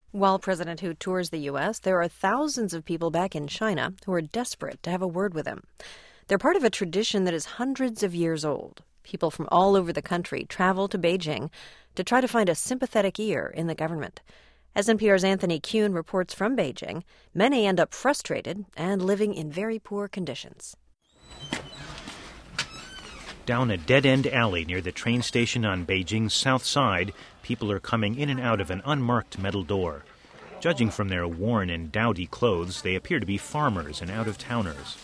While President Hu tours the U.S., there are thousands of people back in China who are desperate to have a word with him. They're part of a tradition that is hundreds of years old. People from all over the country travel to Beijing to try to find a sympathetic ear in the government. As NPR's Anthony Kuhn reports from Beijing, many end up frustrated and living in very poor conditions. Down a dead-end alley near the train station on Beijing's south side, people are coming in and out of an unmarked metal door. Judging from their worn and dowdy clothes, they appear to be farmers and out-of-towners.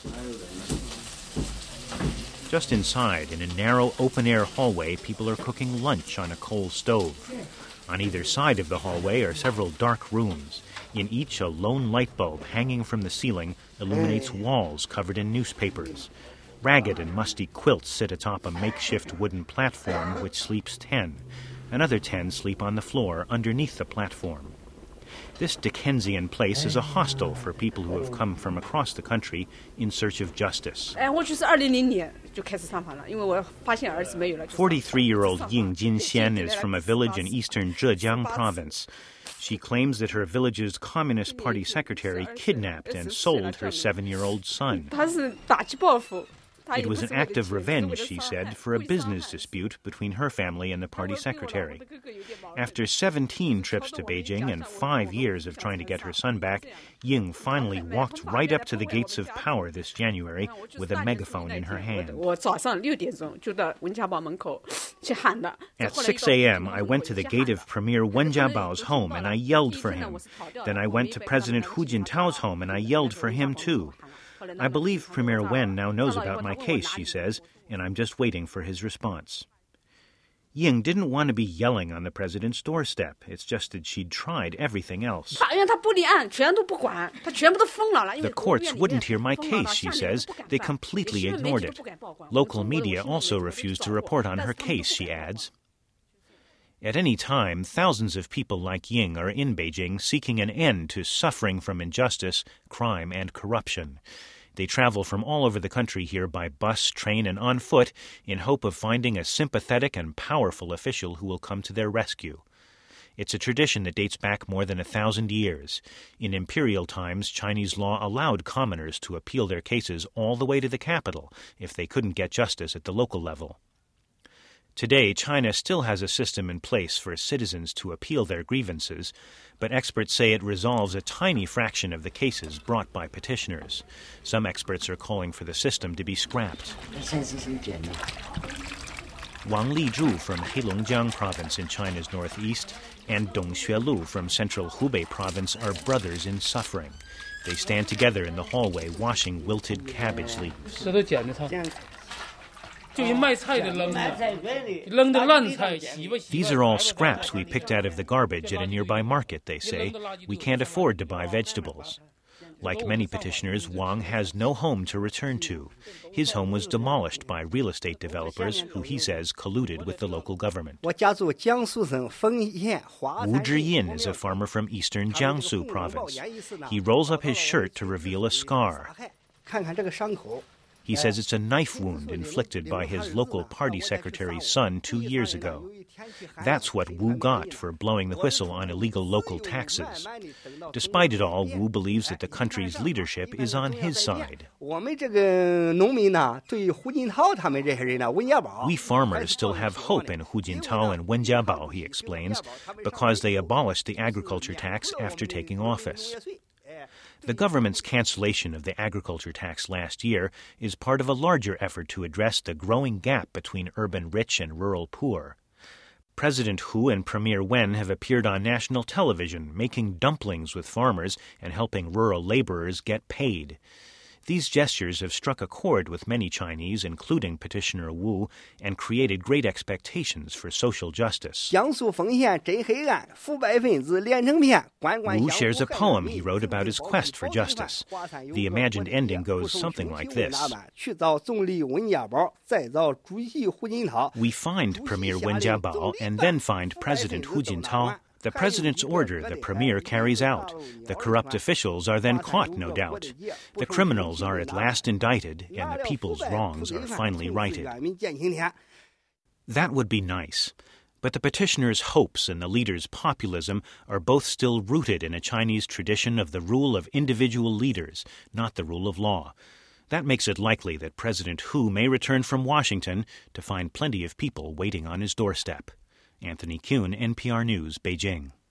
Just inside, in a narrow, open-air hallway, people are cooking lunch on a coal stove. On either side of the hallway are several dark rooms. In each, a lone light bulb hanging from the ceiling illuminates walls covered in newspapers. Ragged and musty quilts sit atop a makeshift wooden platform which sleeps 10. Another 10 sleep on the floor underneath the platform. This Dickensian place is a hostel for people who have come from across the country in search of justice. 43-year-old Ying Jinxian is from a village in eastern Zhejiang province. She claims that her village's Communist Party secretary kidnapped and sold her 7-year-old son. It was an act of revenge, she said, for a business dispute between her family and the party secretary. After 17 trips to Beijing and 5 years of trying to get her son back, Ying finally walked right up to the gates of power this January with a megaphone in her hand. At 6 a.m., I went to the gate of Premier Wen Jiabao's home and I yelled for him. Then I went to President Hu Jintao's home and I yelled for him too. I believe Premier Wen now knows about my case, she says, and I'm just waiting for his response. Ying didn't want to be yelling on the president's doorstep. It's just that she'd tried everything else. The courts wouldn't hear my case, she says. They completely ignored it. Local media also refused to report on her case, she adds. At any time, thousands of people like Ying are in Beijing seeking an end to suffering from injustice, crime, and corruption. They travel from all over the country here by bus, train, and on foot in hope of finding a sympathetic and powerful official who will come to their rescue. It's a tradition that dates back more than 1,000 years. In imperial times, Chinese law allowed commoners to appeal their cases all the way to the capital if they couldn't get justice at the local level. Today, China still has a system in place for citizens to appeal their grievances, but experts say it resolves a tiny fraction of the cases brought by petitioners. Some experts are calling for the system to be scrapped. Wang Lizhu from Heilongjiang province in China's northeast and Dong Xuelu from central Hubei province are brothers in suffering. They stand together in the hallway washing wilted cabbage leaves. These are all scraps we picked out of the garbage at a nearby market, they say. We can't afford to buy vegetables. Like many petitioners, Wang has no home to return to. His home was demolished by real estate developers who he says colluded with the local government. Wu Zhiyin is a farmer from eastern Jiangsu province. He rolls up his shirt to reveal a scar. He says it's a knife wound inflicted by his local party secretary's son 2 years ago. That's what Wu got for blowing the whistle on illegal local taxes. Despite it all, Wu believes that the country's leadership is on his side. We farmers still have hope in Hu Jintao and Wen Jiabao, he explains, because they abolished the agriculture tax after taking office. The government's cancellation of the agriculture tax last year is part of a larger effort to address the growing gap between urban rich and rural poor. President Hu and Premier Wen have appeared on national television making dumplings with farmers and helping rural laborers get paid. These gestures have struck a chord with many Chinese, including petitioner Wu, and created great expectations for social justice. Wu shares a poem he wrote about his quest for justice. The imagined ending goes something like this. We find Premier Wen Jiabao and then find President Hu Jintao. The president's order the premier carries out. The corrupt officials are then caught, no doubt. The criminals are at last indicted, and the people's wrongs are finally righted. That would be nice. But the petitioner's hopes and the leader's populism are both still rooted in a Chinese tradition of the rule of individual leaders, not the rule of law. That makes it likely that President Hu may return from Washington to find plenty of people waiting on his doorstep. Anthony Kuhn, NPR News, Beijing.